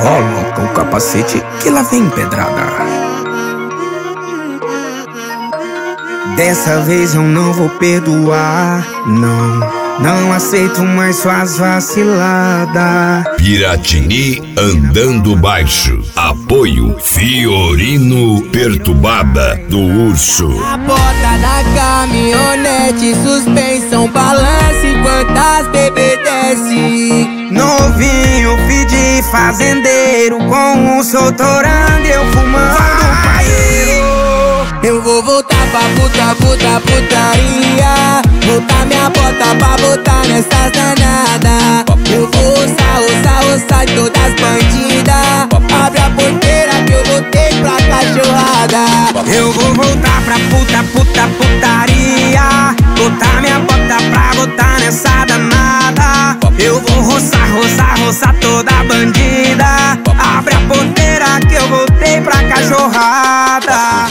Coloca o capacete que lá vem pedrada. Dessa vez eu não vou perdoar, não aceito mais suas vaciladas. Piratini andando baixo. Apoio Fiorino Perturbada do Urso. A porta da caminhonete, suspensão, balança enquanto as bebê desce. Novinho, filho de fazendeiro, com um soltorando eu fumando um paeiro. Eu vou voltar pra putaria. Botar minha bota pra botar nessas danadas. Eu vou roçar todas as bandidas. Abre a porteira que eu voltei pra cachorrada. Eu vou voltar pra putaria. Botar minha bota pra botar nessa danada. Eu vou roçar toda a bandida. Abre a porteira que eu voltei pra cachorrada.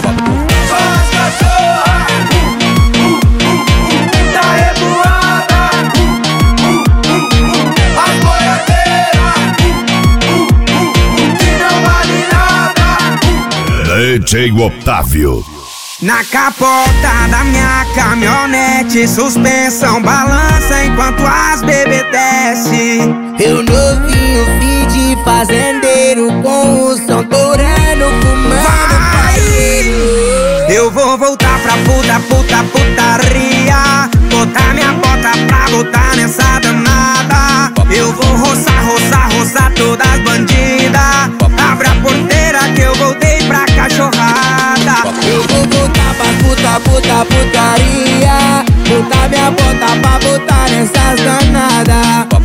DJ Otávio. Na capota da minha caminhonete, suspensão balança enquanto as bebê desce. Eu novinho, filho de fazendeiro, com o som torando, fumando paeiro. Eu vou voltar pra putaria. Botar minha bota pra botar nessa danada. Eu vou roçar todas as bandidas. Abre a porteira que eu voltei pra cachorrada. Eu vou voltar pra putaria. Botar minha bota pra botar nessas danadas.